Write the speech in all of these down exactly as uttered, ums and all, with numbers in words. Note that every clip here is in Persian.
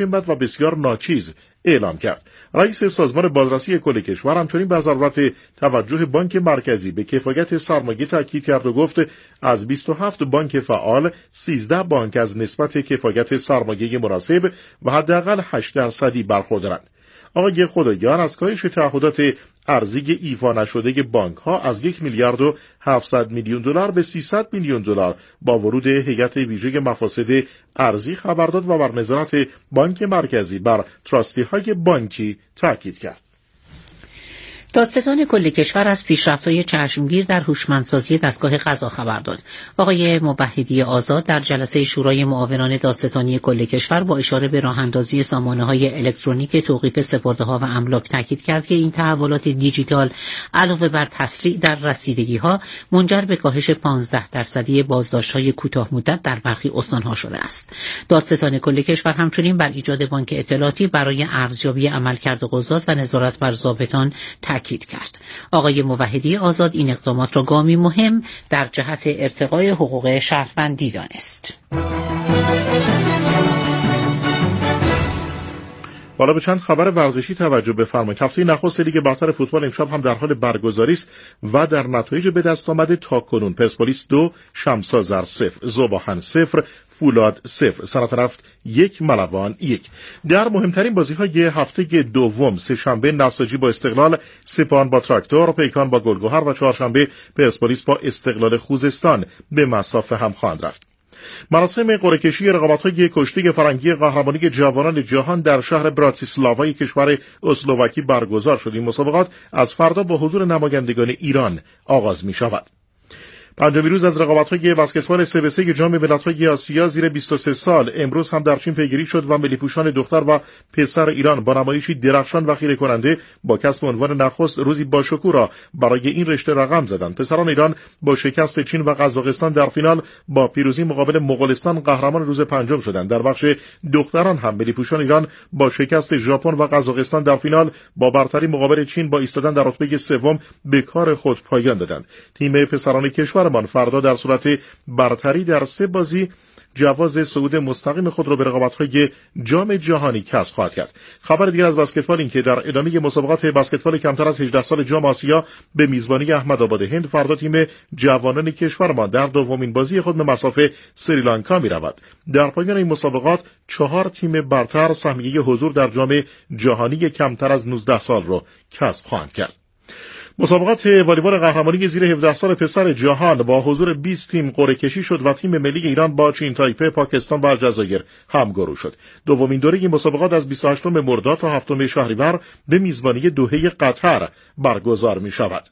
همت و بسیار ناچیز اعلام کرد. رئیس سازمان بازرسی کل کشور همچنین به ضرورت توجه بانک مرکزی به کفایت سرمایه تاکید کرد و گفت از بیست و هفت بانک فعال سیزده بانک از نسبت کفایت سرمایه مناسب و حداقل هشت درصدی برخوردارند. آقای خدایان از کاهش تعهدات ارزی ایفا نشده بانک ها از یک میلیارد و هفتصد میلیون دلار به سیصد میلیون دلار با ورود هیئت ویژه مفاسد ارزی خبر داد و بر نظارت بانک مرکزی بر تراستی های بانکی تاکید کرد. دادستان کل کشور از پیشرفت‌های چشمگیر در هوشمندسازی دستگاه قضا خبر داد. آقای موحدی آزاد در جلسه شورای معاونان دادستانی کل کشور با اشاره به راه‌اندازی سامانه‌های الکترونیک توقیف سپرده‌ها و املاک تاکید کرد که این تحولات دیجیتال علاوه بر تسریع در رسیدگی‌ها منجر به کاهش پانزده درصدی بازداشت‌های کوتاه مدت در برخی استان‌ها شده است. دادستان کل کشور همچنین بر ایجاد بانک اطلاعاتی برای ارزیابی عملکرد قضات و نظارت بر ضابطان تاکید کرد. آقای موحدی آزاد این اقدامات را گامی مهم در جهت ارتقای حقوق شهروندی دانست. بالا به چند خبر ورزشی توجه بفرمایید. هفته نخست لیگ برتر فوتبال امشب هم در حال برگزاری است و در نتایج به دست آمده تاکنون پرسپولیس دو، شمس‌آذر صفر، ذوباهن صفر، فولاد صفر، صنعت نفت یک، ملوان یک. در مهمترین بازی‌های هفته دوم سه‌شنبه نساجی با استقلال، سپاهان با تراکتور، پیکان با گلگهر و چهارشنبه پرسپولیس با استقلال خوزستان به مصاف هم خواهند رفت. مراسم قرعه‌کشی رقابت‌های کشتی فرنگی قهرمانی جوانان جهان در شهر براتیسلاوای کشور اسلواکی برگزار شد. این مسابقات از فردا با حضور نمایندگان ایران آغاز می‌شود. پنجمین روز از رقابت‌های بسکتبال سه به سه جام ملت‌های آسیا زیر بیست و سه سال امروز هم در چین پیگیری شد و ملی‌پوشان دختر و پسر ایران با نمایشی درخشان و خیره کننده با کسب عنوان نخست روزی باشکوه را برای این رشته رقم زدند. پسران ایران با شکست چین و قزاقستان در فینال با پیروزی مقابل مغولستان قهرمان روز پنجم شدند. در بخش دختران هم ملی‌پوشان ایران با شکست ژاپن و قزاقستان در فینال با برتری مقابل چین با ایستادن در رتبه سوم به کار خود پایان دادند. تیم پسران کشور من فردا در صورت برتری در سه بازی جواز صعود مستقیم خود را به رقابت‌های جام جهانی کسب خواهد کرد. خبر دیگر از بسکتبال این که در ادامه مسابقات بسکتبال کمتر از هجده سال جام آسیا به میزبانی احمدآباد هند فردا تیم جوانان کشور ما در دومین بازی خود به مصاف سریلانکا می‌رود. در پایان این مسابقات چهار تیم برتر سهمیه حضور در جام جهانی کمتر از نوزده سال را کسب خواهند کرد. مسابقات والیبال قهرمانی زیر هفده سال پسر جهان با حضور بیست تیم قرعه کشی شد و تیم ملی ایران با چین تایپه، پاکستان و الجزایر همگرو شد. دومین دوره این مسابقات از بیست و هشتم مرداد تا هفتم شهریور به میزبانی دوحه قطر برگزار می شود.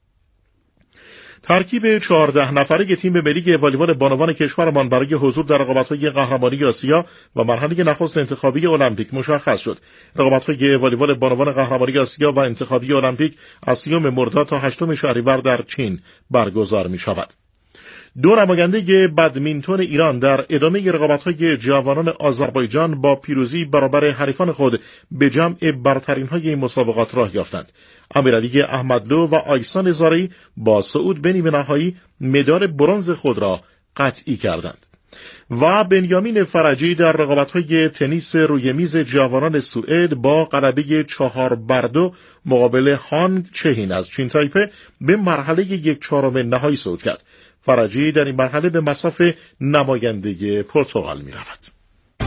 ترکیب چهارده نفره تیم ملی والیبال بانوان کشورمان برای حضور در رقابت‌های قهرمانی آسیا و مرحله نخست انتخابی المپیک مشخص شد. رقابت‌های والیبال بانوان قهرمانی آسیا و انتخابی المپیک از سیوم مرداد تا هشتم شهریور در چین برگزار می‌شود. دو نماینده بدمینتون ایران در ادامه رقابت‌های جوانان آذربایجان با پیروزی برابر حریفان خود به جمع برترین‌های این مسابقات راه یافتند. امیرعلی احمدلو و آیسان زارعی با صعود به نیمه نهایی مدال برنز خود را قطعی کردند. و بنیامین فرجی در رقابت‌های تنیس روی میز جوانان سوئد با غلبه چهار بر دو مقابل هانگ چهین از چین تایپه به مرحله یک چهارم نهایی صعود کرد. فرجی در این مرحله به مصاف نماینده پرتغال می رود.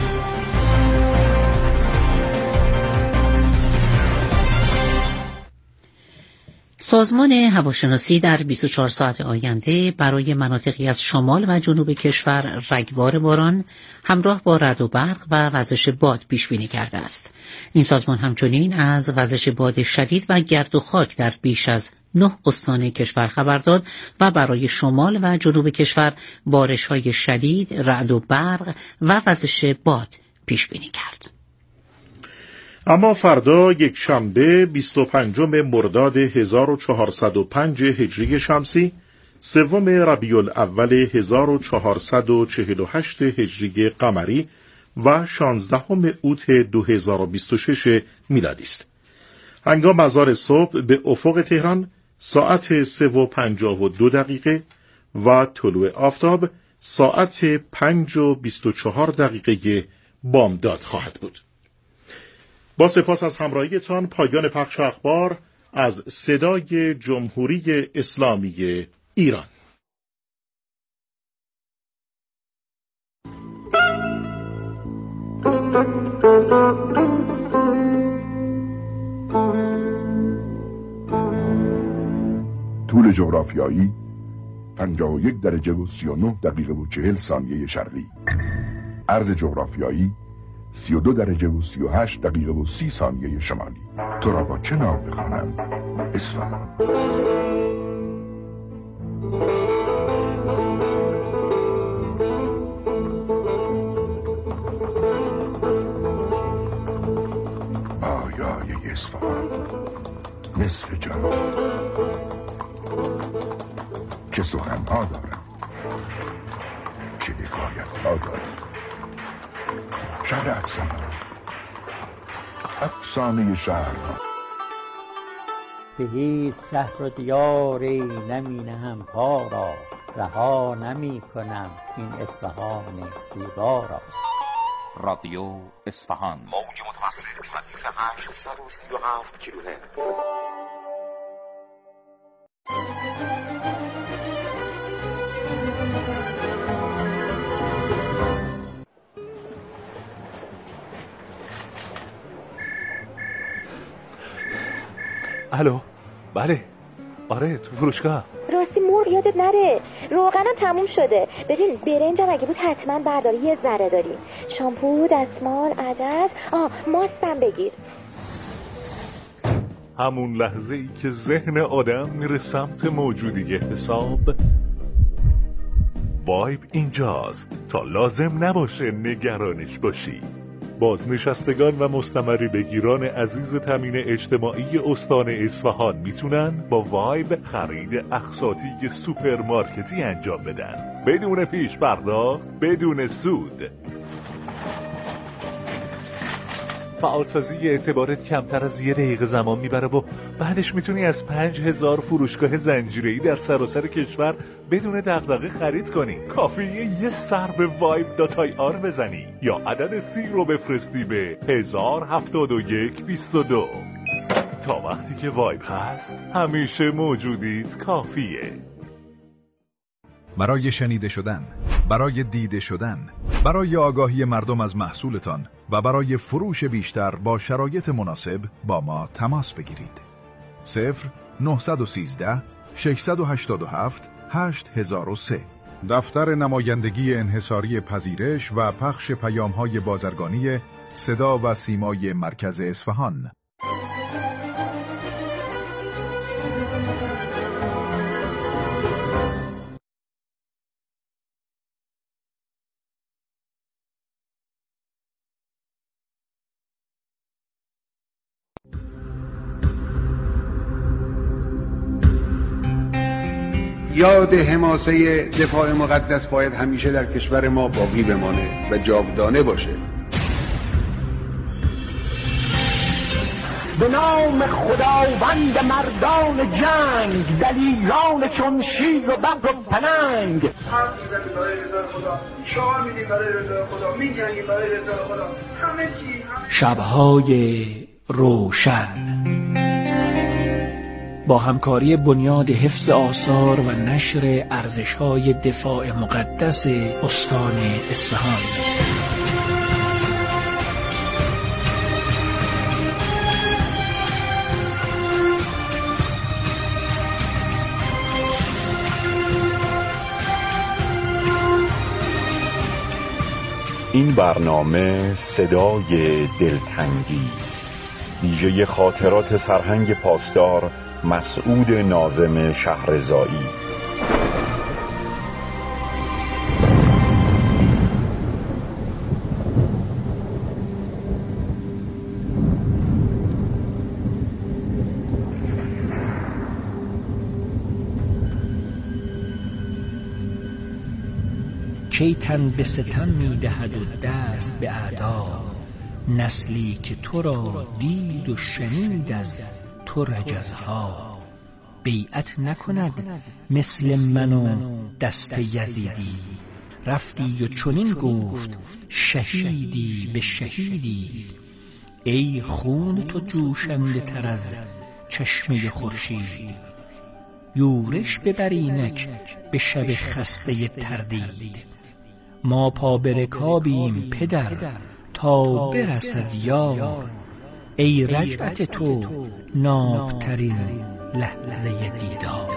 سازمان هواشناسی در بیست و چهار ساعت آینده برای مناطقی از شمال و جنوب کشور رگبار باران همراه با رعد و برق و وزش باد پیش بینی کرده است. این سازمان همچنین از وزش باد شدید و گرد و خاک در بیش از نه استان کشور خبر داد و برای شمال و جنوب کشور بارش‌های شدید، رعد و برق و وزش باد پیش بینی کرد. اما فردا یک شنبه بیست و پنجم مرداد هزار و چهارصد و پنج هجری شمسی، سوم ربیع الاول هزار و چهارصد و چهل و هشت هجری قمری و شانزدهم اوت دو هزار و بیست و شش میلادی است. هنگام اذان صبح به افق تهران ساعت سه و پنجاه و دو دقیقه و طلوع آفتاب ساعت پنج و بیست و چهار دقیقه بامداد خواهد بود. با سپاس از همراهیتان، پایان پخش اخبار از صدای جمهوری اسلامی ایران. طول جغرافیایی پنجاه و یک درجه و سی و نه دقیقه و چهل ثانیه شرقی. عرض جغرافیایی سی و دو درجه و سی و هشت دقیقه و سی ثانیه شمالی. تو را با چه نام بخوانم؟ اصفهان. آیای اصفهان نصف جهان. چه سخنها دارم، چه حکایتها دارم. شهر افسانه، افسانه شهر. به هیچ شهر و دیاری نمی نهم پا را، رها نمی کنم این اصفهان زیبا را. رادیو اصفهان، موج متوسط ردیف هشتصد و سی و هفت کیلوهرتز. الو، بله، آره تو فروشگاه. راستی مور یادت نره، روغنم تموم شده. ببین برنجم اگه بود حتما برداری، یه ذره داری. شامپو، دستمال، عدس، آه ماستم بگیر. همون لحظه ای که ذهن آدم میره سمت موجودی حساب، وایب اینجاست تا لازم نباشه نگرانش باشی. بازنشستگان و مستمری بگیران عزیز تامین اجتماعی استان اصفهان میتونن با وایب خرید اقساطی سوپرمارکتی انجام بدن بدون پیش پرداخت، بدون سود. فعالسازی اعتبارت کمتر از یه دقیقه زمان میبره و بعدش میتونی از پنج هزار فروشگاه زنجیره‌ای در سراسر کشور بدون دغدغه خرید کنی. کافیه یه سر به وایب دات آی آر بزنی یا عدد سی رو بفرستی به هزار هفتاد و یک بیست و دو. تا وقتی که وایب هست همیشه موجودیت کافیه. برای شنیده شدن، برای دیده شدن، برای آگاهی مردم از محصولتان و برای فروش بیشتر با شرایط مناسب با ما تماس بگیرید. صفر نهصد و سیزده ششصد و هشتاد و هفت هشت هزار و سه. دفتر نمایندگی انحصاری پذیرش و پخش پیام‌های بازرگانی صدا و سیمای مرکز اصفهان. یاد حماسه دفاع مقدس باید همیشه در کشور ما باقی بمانه و جاودانه باشه. به نام خداوند مردان جنگ، دلیران چون شیر و ببر و پلنگ. حرف میزنی برای رضای خدا، شعار میدی برای رضای خدا، میجنگی برای رضای خدا، همه چی. شبهای روشن با همکاری بنیاد حفظ آثار و نشر ارزش‌های دفاع مقدس استان اصفهان. این برنامه صدای دلتنگی، ویژه خاطرات سرهنگ پاسدار مسعود ناظم شهرزایی. کی تن به ستم می دهد و دست به اعدا، نسلی که تو را دید و شنید از تو رجزها. بیعت نکند مثل من و دست یزیدی، رفتی و چنین گفت شهیدی به شهیدی. ای خون تو جوشنده تر از چشمه خورشید، یورش ببر اینک به شب خسته تردید. ما پا به رکابیم پدر تا برسد یار، ای رجعت تو نابترین لحظه دیدار.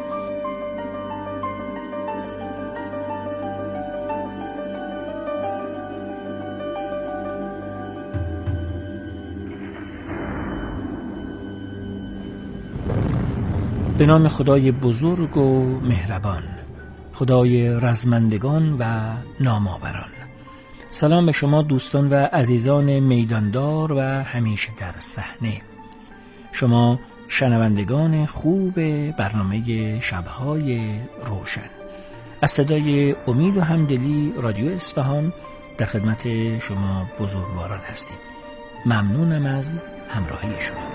به نام خدای بزرگ و مهربان، خدای رزمندگان و نامآوران. سلام به شما دوستان و عزیزان میداندار و همیشه در صحنه. شما شنوندگان خوب برنامه شب‌های روشن. از صدای امید و همدلی رادیو اصفهان در خدمت شما بزرگواران هستیم. ممنونم از همراهی شما.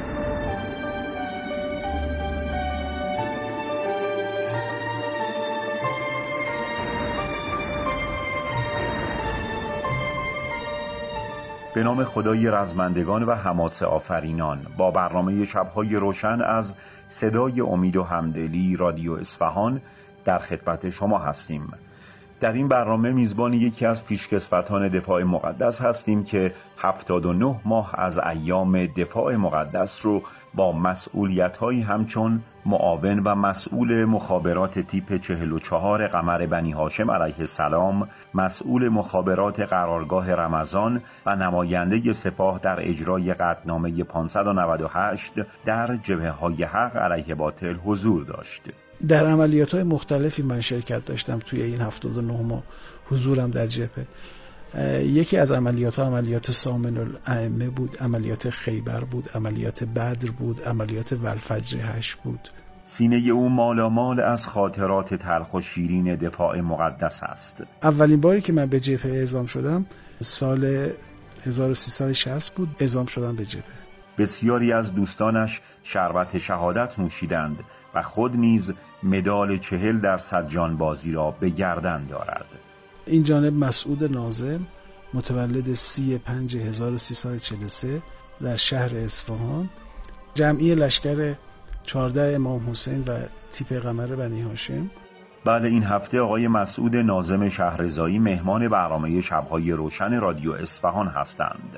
به نام خدای رزمندگان و حماسه آفرینان، با برنامه شب‌های روشن از صدای امید و همدلی رادیو اصفهان در خدمت شما هستیم. در این برنامه میزبان یکی از پیشکسوتان دفاع مقدس هستیم که هفتاد و نه ماه از ایام دفاع مقدس رو با مسئولیت‌هایی همچون معاون و مسئول مخابرات تیپ چهل و چهار قمر بنی هاشم علیه السلام، مسئول مخابرات قرارگاه رمضان و نماینده سپاه در اجرای قطعنامه پانصد و نود و هشت در جبهه‌های حق علیه باطل حضور داشت. در عملیات‌های مختلفی من شرکت داشتم توی این هفتاد و نه ماه حضورم در جبهه. یکی از عملیات‌ها عملیات سامن الائمه بود، عملیات خیبر بود، عملیات بدر بود، عملیات والفجر هشت بود. سینه او مالامال از خاطرات تلخ و شیرین دفاع مقدس است. اولین باری که من به جبهه اعزام شدم سال هزار و سیصد و شصت بود، اعزام شدم به جبهه. بسیاری از دوستانش شربت شهادت نوشیدند و خود نیز مدال چهل درصد جانبازی را به گردن دارد. این جانب مسعود ناظم، متولد سی پنج هزار و سیصد و چهل و سه در شهر اصفهان، جمعی لشکر چهارده امام حسین و تیپ قمر بنی هاشم. بله، این هفته آقای مسعود ناظم شهرزایی مهمان برنامه شب‌های روشن رادیو اصفهان هستند.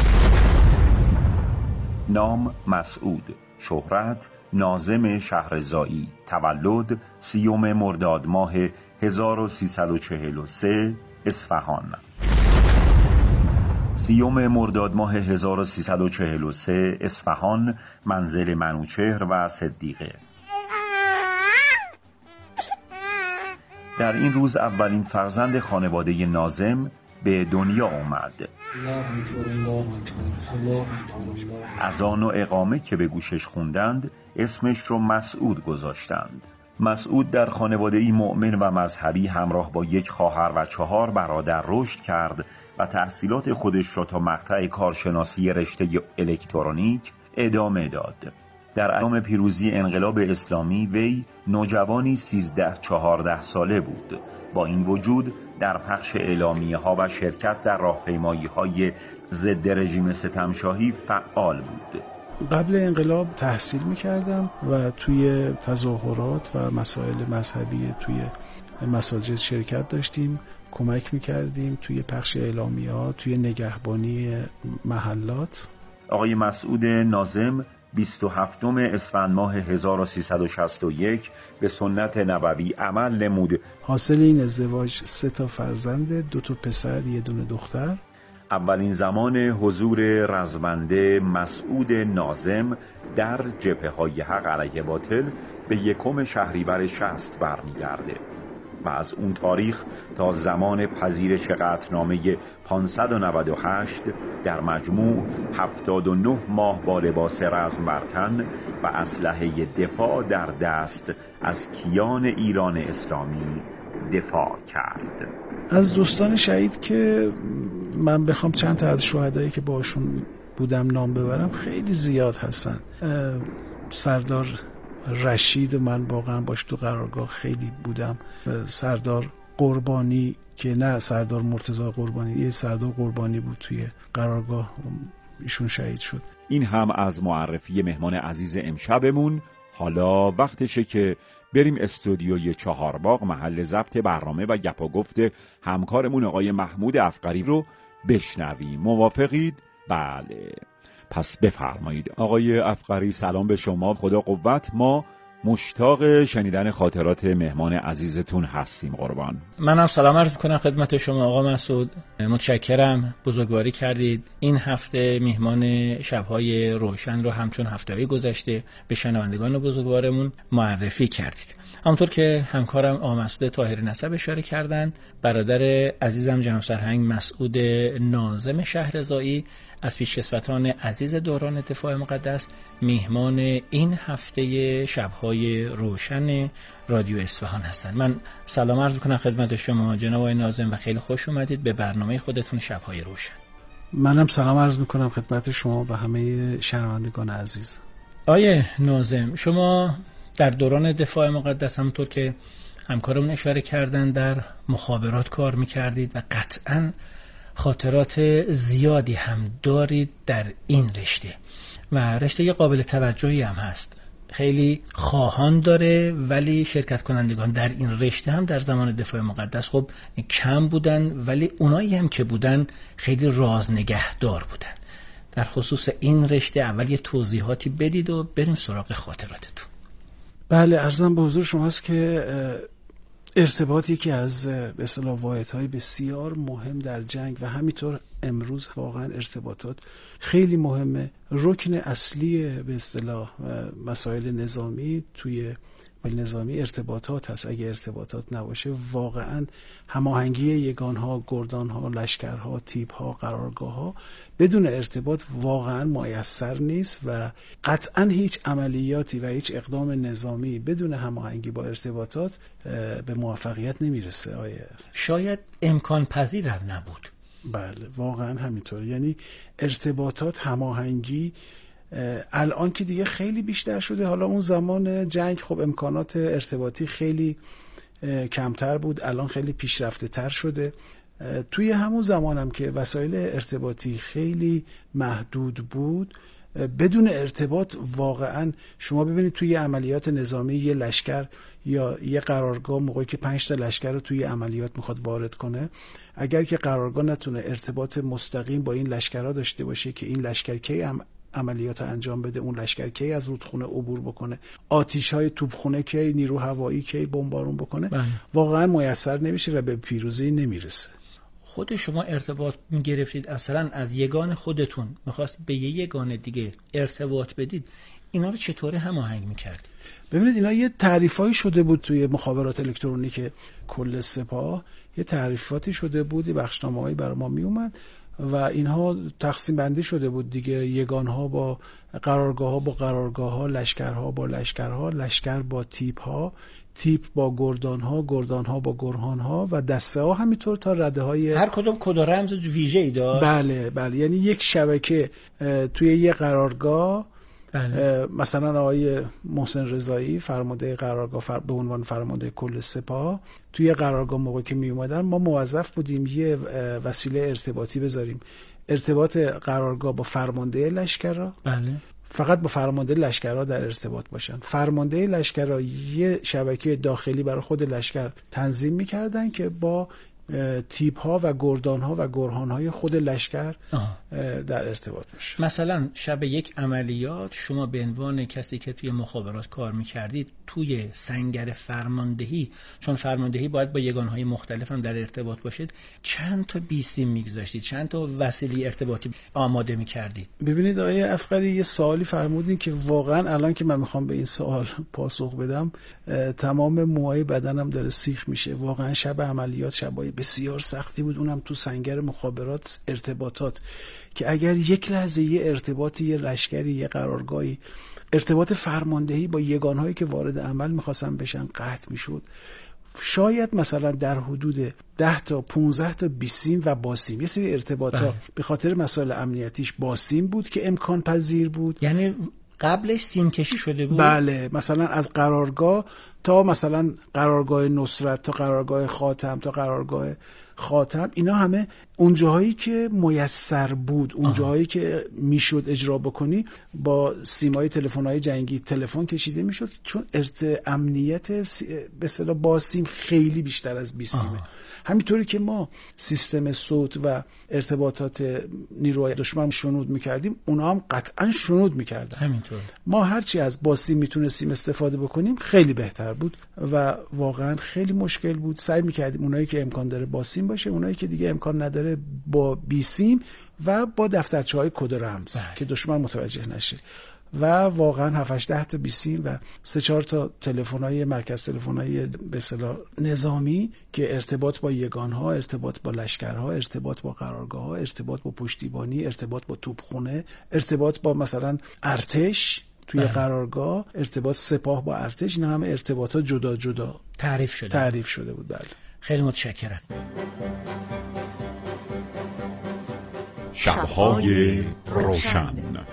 نام مسعود، شهرت ناظم شهرزایی، تولد سیوم مرداد ماه هزار و سیصد و چهل و سه، اصفهان. سیوم مرداد ماه هزار و سیصد و چهل و سه، اصفهان، منزل منوچهر و صدیقه. در این روز اولین فرزند خانواده ناظم به دنیا آمد. اذان و اقامه که به گوشش خوندند اسمش رو مسعود گذاشتند. مسعود در خانواده‌ای مؤمن و مذهبی همراه با یک خواهر و چهار برادر رشد کرد و تحصیلات خودش را تا مقطع کارشناسی رشته الکترونیک ادامه داد. در ایام پیروزی انقلاب اسلامی وی نوجوانی سیزده چهارده ساله بود. با این وجود در پخش اعلامیه ها و شرکت در راهپیمایی های ضد رژیم ستمشاهی فعال بود. قبل انقلاب تحصیل میکردم و توی تظاهرات و مسائل مذهبی توی مساجد شرکت داشتیم، کمک میکردیم توی پخش اعلامیه ها، توی نگهبانی محلات. آقای مسعود ناظم بیست و هفتم اسفند ماه هزار و سیصد و شصت و یک به سنت نبوی عمل نمود. حاصل این ازدواج سه تا فرزند، دو تا پسر، یه دونه دختر. اولین زمان حضور رزمنده مسعود ناظم در جبهه‌های حق علیه باطل به یکم شهریور شصت برمیگرده و از اون تاریخ تا زمان پذیرش قطعنامه پانصد و نود و هشت در مجموع هفتاد و نه ماه با لباس رزم بر تن و اسلحه دفاع در دست از کیان ایران اسلامی دفاع کرد. از دوستان شهید که من بخوام چند تا از شهدایی که باشون بودم نام ببرم خیلی زیاد هستن. سردار رشید، من واقعا باش تو قرارگاه خیلی بودم. سردار قربانی که نه سردار مرتضی قربانی، یه سردار قربانی بود توی قرارگاه ایشون شهید شد. این هم از معرفی مهمان عزیز امشبمون. حالا وقتشه که بریم استودیوی چهارباغ، محل ضبط برنامه و گپ و گفت همکارمون آقای محمود افقری رو بشنویم. موافقید؟ بله. پس بفرمایید. آقای افقری سلام به شما، خدا قوت. ما مشتاق شنیدن خاطرات مهمان عزیزتون هستیم قربان. منم سلام عرض میکنم خدمت شما آقا مسعود، متشکرم، بزرگواری کردید. این هفته مهمان شب‌های روشن رو همچون هفته‌های گذشته به شنوندگان بزرگوارمون معرفی کردید. همونطور که همکارم آقا مسعود طاهر نسب اشاره کردند، برادر عزیزم جناب سرهنگ مسعود ناظم شهرزایی از پیشکسوتان عزیز دوران دفاع مقدس میهمان این هفته شب‌های روشن رادیو اصفهان هستند. من سلام عرض می‌کنم خدمت شما جناب آقای ناظم و خیلی خوش اومدید به برنامه خودتون شب‌های روشن. منم سلام عرض می‌کنم خدمت شما و همه شنوندگان عزیز. آقای ناظم، شما در دوران دفاع مقدس همونطور که همکارمون اشاره کردن در مخابرات کار می‌کردید و قطعاً خاطرات زیادی هم دارید در این رشته و رشته قابل توجهی هم هست. خیلی خواهان داره، ولی شرکت کنندگان در این رشته هم در زمان دفاع مقدس خب کم بودن، ولی اونایی هم که بودن خیلی رازنگهدار بودن. در خصوص این رشته اول یه توضیحاتی بدید و بریم سراغ خاطراتتون. بله، عرضم به حضور شماست که ارتباطی که از به اصطلاح واحدهای بسیار مهم در جنگ و همینطور امروز واقعا ارتباطات خیلی مهمه. رکن اصلی به اصطلاح مسائل نظامی توی نظامی ارتباطات هست. اگه ارتباطات نباشه واقعا هماهنگی یگانها، گردانها، لشکرها، تیپها، قرارگاهها بدون ارتباط واقعا میسر نیست و قطعا هیچ عملیاتی و هیچ اقدام نظامی بدون هماهنگی با ارتباطات به موفقیت نمیرسه. آیه شاید امکان پذیر هم نبود. بله واقعا همینطور. یعنی ارتباطات، هماهنگی الان که دیگه خیلی بیشتر شده. حالا اون زمان جنگ خب امکانات ارتباطی خیلی کمتر بود، الان خیلی پیشرفته تر شده. توی همون زمان هم که وسایل ارتباطی خیلی محدود بود، بدون ارتباط واقعا شما ببینید توی عملیات نظامی یه لشکر یا یه قرارگاه موقعی که پنج تا لشکر رو توی عملیات میخواد وارد کنه، اگر که قرارگاه نتونه ارتباط مستقیم با این لشکرها داشته باشه که این لشکر کی هم عملیات انجام بده، اون لشکر کی از رودخونه عبور بکنه، آتش‌های توپخانه کی، نیرو هوایی کی بمبارون بکنه، بله. واقعا میسر نمیشه و به پیروزی نمیرسه. خود شما ارتباط میگرفتید اصلا از یگان خودتون میخواستید به یه یگان دیگه ارتباط بدید، اینا رو چطوره هماهنگ میکردید؟ ببینید اینا یه تعریفایی شده بود توی مخابرات الکترونیک کل سپاه، یه تعریفاتی شده بود، بخشنامه‌ای برای ما میومد و اینها تقسیم بندی شده بود دیگه. یگانها با قرارگاه‌ها با قرارگاه‌ها، لشکرها با لشکرها، لشکر با تیپ‌ها، تیپ با گردان‌ها، گردان‌ها با گرهان‌ها و دسته‌ها، همینطور تا رده‌های هر کدوم کد و رمز ویژه‌ای داشت. بله بله، یعنی یک شبکه توی یک قرارگاه، بله. مثلا آقای محسن رضایی فرمانده قرارگاه فر... به عنوان فرمانده کل سپاه توی قرارگاه موقعی که می اومدن ما موظف بودیم یه وسیله ارتباطی بذاریم، ارتباط قرارگاه با فرمانده لشکرها، بله. فقط با فرمانده لشکرها در ارتباط باشن. فرمانده لشکرها یه شبکه داخلی برای خود لشکر تنظیم می‌کردن که با تیپ ها و گردان ها و گرهان های خود لشکر آه. در ارتباط باشه. مثلا شب یک عملیات شما به عنوان کسی که توی مخابرات کار میکردید توی سنگر فرماندهی، چون فرماندهی باید با یگان های مختلف هم در ارتباط باشید، چند تا بیسیم میگذاشتید، چند تا وسیله ارتباطی آماده میکردید؟ ببینید آقای افقری یه سوالی فرمودین که واقعا الان که من میخوام به این سوال پاسخ بدم تمام موهای بدنم داره سیخ میشه. واقعا شب عملیات شبای بسیار سختی بود، اونم تو سنگر مخابرات ارتباطات، که اگر یک لحظه یه ارتباطی، یه لشکری، یه قرارگاهی، ارتباط فرماندهی با یگانهایی که وارد عمل میخواستن بشن قطع میشد، شاید مثلا در حدود ده تا پونزده تا بیسیم و باسیم، یه سری ارتباطات به خاطر مسائل امنیتیش باسیم بود که امکان پذیر بود. یعنی قبلش سیم کشی شده بود؟ بله، مثلا از قرارگاه تا مثلا قرارگاه نصرت تا قرارگاه خاتم تا قرارگاه خاتم، اینا همه اون جاهایی که میسر بود، اون جاهایی که میشد اجرا بکنی، با سیمای تلفن‌های جنگی تلفن کشیده میشد، چون ارت امنیت به اصطلاح با سیم خیلی بیشتر از بی سیمه. همینطوری که ما سیستم صوت و ارتباطات نیروهای دشمن شنود میکردیم، اونا هم قطعا شنود میکردن. همینطور ما هرچی از با سیم میتونستیم استفاده بکنیم خیلی بهتر بود و واقعا خیلی مشکل بود. سعی میکردیم اونایی که امکان داره با سیم باشه، اونایی که دیگه امکان نداره با بی سیم و با دفترچه‌های کد و رمز که دشمن متوجه نشه. و واقعا هفت هشت تا بی سیم و سه چهار تا تلفن‌های مرکز تلفن‌های به اصطلاح نظامی که ارتباط با یگان‌ها، ارتباط با لشکرها، ارتباط با قرارگاه‌ها، ارتباط با پشتیبانی، ارتباط با توپخانه، ارتباط با مثلا ارتش توی بله. قرارگاه، ارتباط سپاه با ارتش، اینا همه ارتباطات جدا جدا تعریف شده تعریف شده بود. بله. خیلی متشکرم. شب‌های روشن،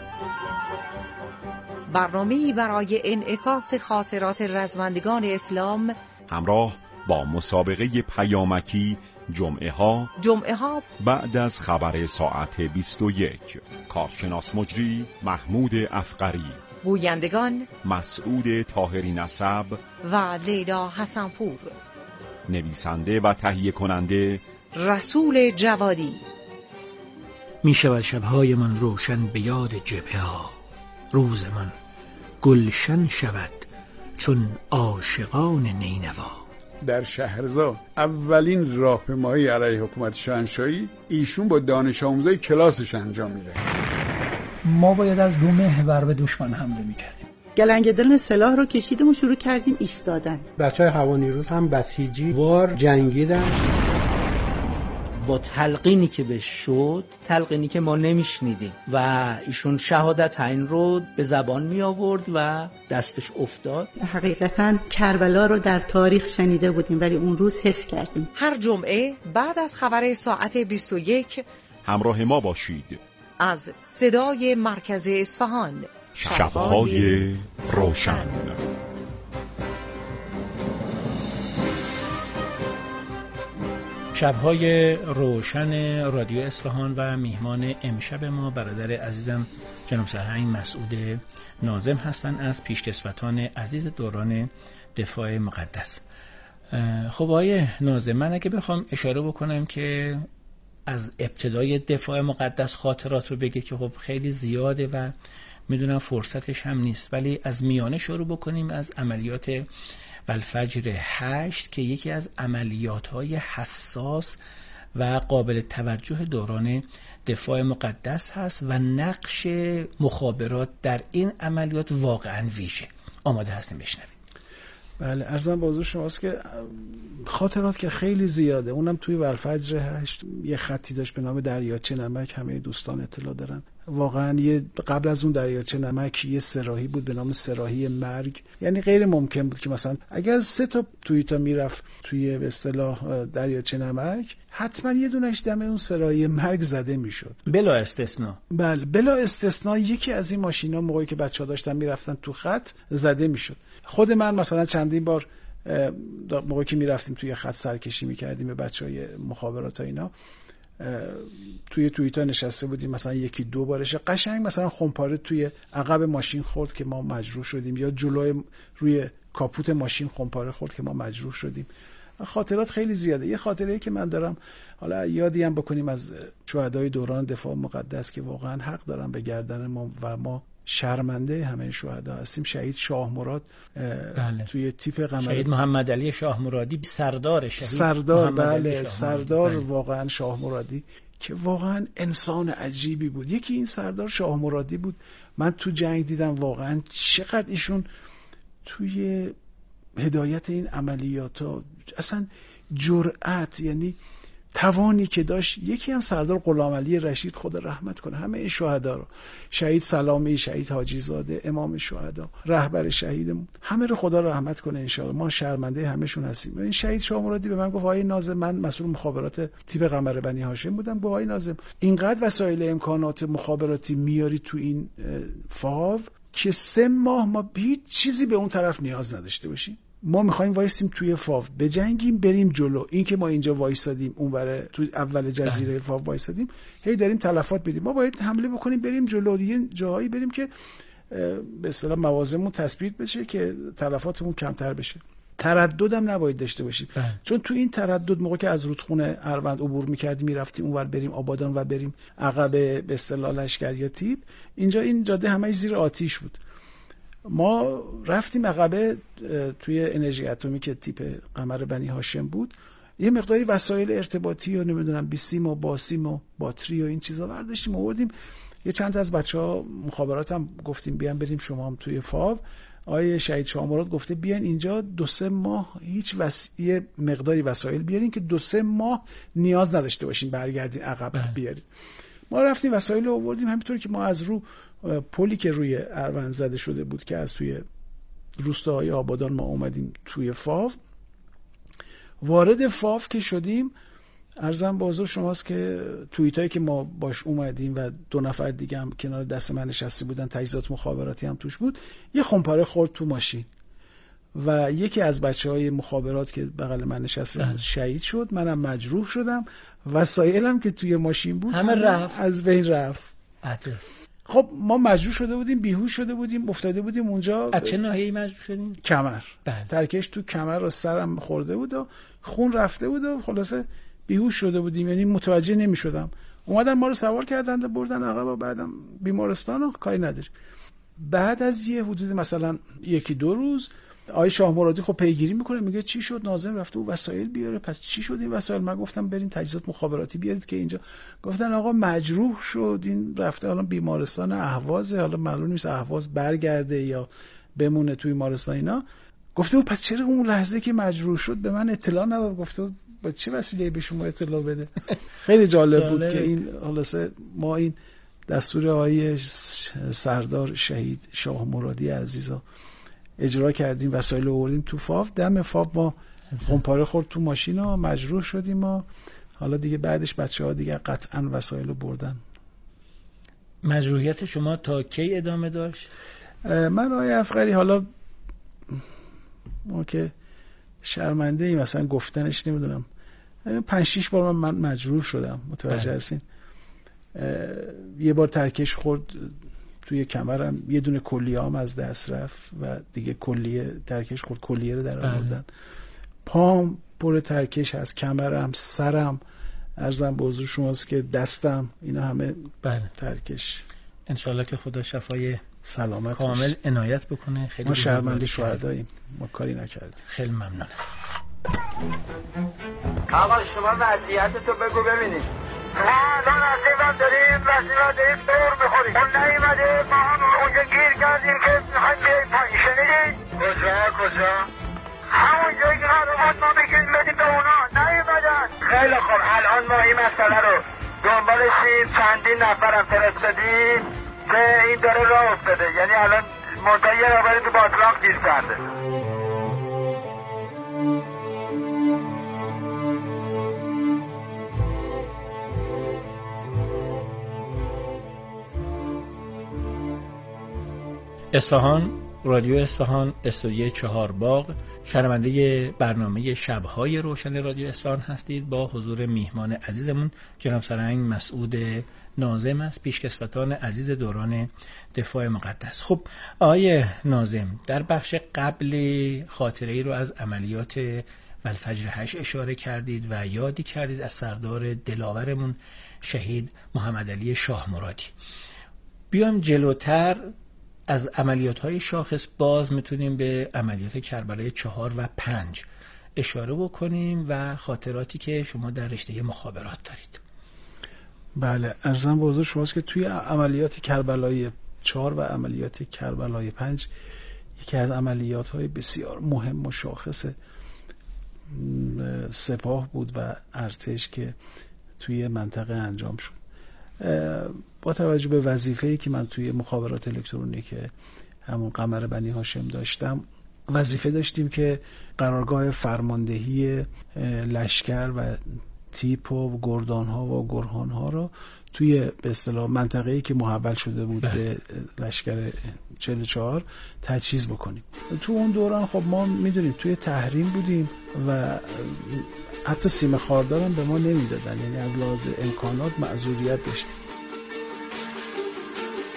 برنامه‌ای برای انعکاس خاطرات رزمندگان اسلام همراه با مسابقه پیامکی جمعه ها جمعه ها بعد از خبر ساعت بیست و یک. کارشناس مجری محمود افقری، گویندگان مسعود طاهری نسب و لیلا حسنپور، نویسنده و تهیه کننده رسول جوادی. می شود شبهای من روشن به یاد جبهه ها، روز من گلشن شود چون عاشقان نینوا. در شهرزاد اولین راهپیمایی علیه حکومت شاهنشاهی ایشون با دانش آموزای کلاسش انجام میده. ما باید از دو محور به دشمن حمله میکردیم. گلنگدن سلاح رو کشیدیم و شروع کردیم ایستادن. بچهای هوانیروز هم بسیجی وار جنگیدن. با تلقینی که بهش شد، تلقینی که ما نمیشنیدیم و ایشون شهادت این رو به زبان می آورد و دستش افتاد. حقیقتا کربلا رو در تاریخ شنیده بودیم ولی اون روز حس کردیم. هر جمعه بعد از خبر ساعت بیست و یک همراه ما باشید از صدای مرکز اصفهان. شب‌های روشن. شب‌های روشن رادیو اصفهان و میهمان امشب ما برادر عزیزم جناب سرهنگ مسعود ناظم هستند از پیشکسوتان عزیز دوران دفاع مقدس. خب آقای ناظم، من اگه بخوام اشاره بکنم که از ابتدای دفاع مقدس خاطرات رو بگه که خب خیلی زیاده و میدونم فرصتش هم نیست، ولی از میانه شروع بکنیم، از عملیات والفجر هشت که یکی از عملیات‌های حساس و قابل توجه دوران دفاع مقدس هست و نقش مخابرات در این عملیات واقعا ویژه. آماده هستیم بشنویم. بله، عرضم به حضور شماست که خاطرات که خیلی زیاده. اونم توی والفجر هشت یه خطی داشت به نام دریاچه نمک، همه دوستان اطلاع دارن. واقعا یه قبل از اون دریاچه نمک یه سراحی بود به نام سراحی مرگ. یعنی غیر ممکن بود که مثلا اگر سه تا توییتا میرفت توی به اصطلاح دریاچه نمک، حتما یه دونش دم اون سراحی مرگ زده میشد بلا استثناء. بله بلا استثناء یکی از این ماشینا موقعی که بچه‌ها داشتن میرفتن تو خط زده میشد. خود من مثلا چندین بار موقعی که میرفتیم توی خط سرکشی میکردیم به بچهای مخابرات ها اینا، توی توییتا نشسته بودیم، مثلا یکی دو بارش قشنگ مثلا خمپاره توی عقب ماشین خورد که ما مجروح شدیم، یا جلوی روی کاپوت ماشین خمپاره خورد که ما مجروح شدیم. خاطرات خیلی زیاده. یه خاطره که من دارم، حالا یادی هم بکنیم از شهدای دوران دفاع مقدس که واقعا حق دارن به گردن ما و ما شرمنده همه شهدا هستیم. شهید شاه مراد بله. توی تیپ قمر، شهید محمد علی شاه مرادی، سردار شهید سردار بله سردار بله. واقعا شاه مرادی که واقعا انسان عجیبی بود. یکی این سردار شاه مرادی بود. من تو جنگ دیدم واقعا چقدر ایشون توی هدایت این عملیات ها اصلا جرأت، یعنی توانی که داشت. یکی هم سردار غلامعلی رشید، خدا رحمت کنه همه این شهدا رو، شهید سلامی، شهید حاجی زاده، امام شهدا، رهبر شهیدمون، همه رو خدا رحمت کنه ان شاء الله. ما شرمنده همشون هستیم. این شهید شاه مرادی به من گفت آقای ناظم، من مسئول مخابرات تیپ قمر بنی هاشم بودم، گفت آقای ناظم اینقدر وسایل امکانات مخابراتی میاری تو این فاو که سه ماه ما هیچ چیزی به اون طرف نیاز نداشته باشیم. ما میخوایم وایسیم توی فاو بجنگیم بریم جلو. این که ما اینجا وایسادیم اون بره توی اول جزیره فاو وایسادیم، هی داریم تلفات بدیم. ما باید حمله بکنیم بریم جلو، یه جاهایی بریم که به اصطلاح موازمون تثبیت بشه که تلفاتمون کمتر بشه. ترددم نباید داشته باشیم، چون تو این تردد موقع که از رودخونه اروند عبور میکردیم میرفتیم اونور بریم آبادان و بریم عقب به اصطلاح لشکر یا تیپ، اینجا این جاده همه زیر آتیش بود. ما رفتیم عقبه توی انرژی اتمی که تیپ قمر بنی هاشم بود، یه مقداری وسایل ارتباطی و نمیدونم بیسیم و باسیم و باتری و این چیزا برداشتیم آوردیم. یه چند تا از بچه‌ها مخابرات هم گفتیم بیان بریم شما هم توی فاو. آیه شهید شاه مراد گفته بیان اینجا دو سه ماه هیچ وس... یه مقداری وسایل بیارین که دو سه ماه نیاز نداشته باشین برگردین عقب بیارید. ما رفتیم وسایل رو آوردیم، همینطوری که ما از رو پلی که روی اروند زده شده بود که از توی روستاهای آبادان ما اومدیم توی فاو. وارد فاو که شدیم، عرضم به حضور شماست که توییتایی که ما باش اومدیم و دو نفر دیگه هم کنار دست من نشسته بودن، تجهیزات مخابراتی هم توش بود، یه خمپاره خورد تو ماشین و یکی از بچهای مخابرات که بغل من نشسته بود شهید شد، منم مجروح شدم، وسایلم که توی ماشین بود همه رفت، از بین رفت. عطر. خب ما مجروح شده بودیم، بیهوش شده بودیم، افتاده بودیم اونجا. از چه ناحیه‌ای مجروح شدین؟ کمر. بله. ترکش تو کمر رو سرم خورده بود و خون رفته بود و خلاصه بیهوش شده بودیم، یعنی متوجه نمی‌شدم. اومدن ما رو سوار کردن و بردن عقب و بعدم بیمارستان و کاری نداریم. بعد از یه حدود مثلا یکی دو روز آقای شاه مرادی خب پیگیری میکنه، میگه چی شد؟ ناظم رفته و وسایل بیاره. پس چی شد این وسایل؟ من گفتم برین تجهیزات مخابراتی بیارید که اینجا. گفتن آقا مجروح شد، این رفته الان بیمارستان اهواز، حالا معلوم نیست اهواز برگرده یا بمونه توی بیمارستان اینا. گفته پس چرا اون لحظه که مجروح شد به من اطلاع نداد؟ گفته با چه وسیله‌ای به شما اطلاع بده؟ خیلی جالب, جالب بود که این خلاصه ما این دستور آقای سردار شهید شاه مرادی عزیزا اجرا کردیم، وسایل رو آوردیم تو فاو. دم فاو ما خمپاره خورد تو ماشین و مجروح شدیم و حالا دیگه بعدش بچه‌ها دیگه قطعا وسایل رو بردن. مجروحیت شما تا کی ادامه داشت؟ من آقای افغری حالا ما که شرمنده ای مثلا گفتنش نمیدونم، پنج شیش بار من مجروح شدم، متوجه هستین. یه بار ترکش خورد توی کمرم، یه دونه کلیه‌ام از دست رفت و دیگه کلیه ترکش خورد، کلیه رو در آوردن. پام پر ترکش هست، کمرم، سرم، عرضم به حضور شماست که دستم، اینا همه بله. ترکش. انشالله که خدا شفای سلامت کامل عنایت بکنه. خیلی ما شرمنده شهداییم، ما کاری نکردیم. خیلی ممنونم. آقا شما وضعیتتو بگو ببینید. ما الان رسیبم داریم رسیبم داریم دور میخوریم، اون نیومده، ما هم اونجا گیر کردیم که میخوایم بیاییم پایین. شنیدید؟ کجا کجا؟ همون جایی که قرار بود ما بگیم بدیم به اونا، نیومدن. خیلی خوب، الان ما این مسئله رو دنبالشیم، چندین نفرم فرستادیم که این داره راه افتاده، یعنی الان منتهی یه نفری تو باتلاق گیر کرده. اصفهان، رادیو اصفهان، استودیوی چهار باغ، شنونده برنامه شب‌های روشن رادیو اصفهان هستید با حضور میهمان عزیزمون جناب سرهنگ مسعود ناظم است، پیشکسوتان عزیز دوران دفاع مقدس. خب آقای ناظم، در بخش قبل خاطره‌ای رو از عملیات والفجر هشت اشاره کردید و یادی کردید از سردار دلاورمون شهید محمد علی شاه مرادی. بیام جلوتر از عملیات‌های شاخص باز میتونیم به عملیات کربلای چهار و پنج اشاره بکنیم و خاطراتی که شما در رشته مخابرات دارید. بله، عرضم به حضور شماست که توی عملیات کربلای چهار و عملیات کربلای پنج یکی از عملیات‌های بسیار مهم و شاخصه. سپاه بود و ارتش که توی منطقه انجام شد. با توجه به وظیفه‌ای که من توی مخابرات الکترونیک همون قمر بنی هاشم داشتم، وظیفه داشتیم که قرارگاه فرماندهی لشکر و تیپ و گردان‌ها و گرهان‌ها رو توی به اصطلاح منطقه‌ای که محول شده بود به لشکر چهل و چهار تجهیز بکنیم. تو اون دوران خب ما میدونیم توی تحریم بودیم و حتی سیم خاردار هم به ما نمیدادن، یعنی از لحاظ امکانات معذوریت داشتیم.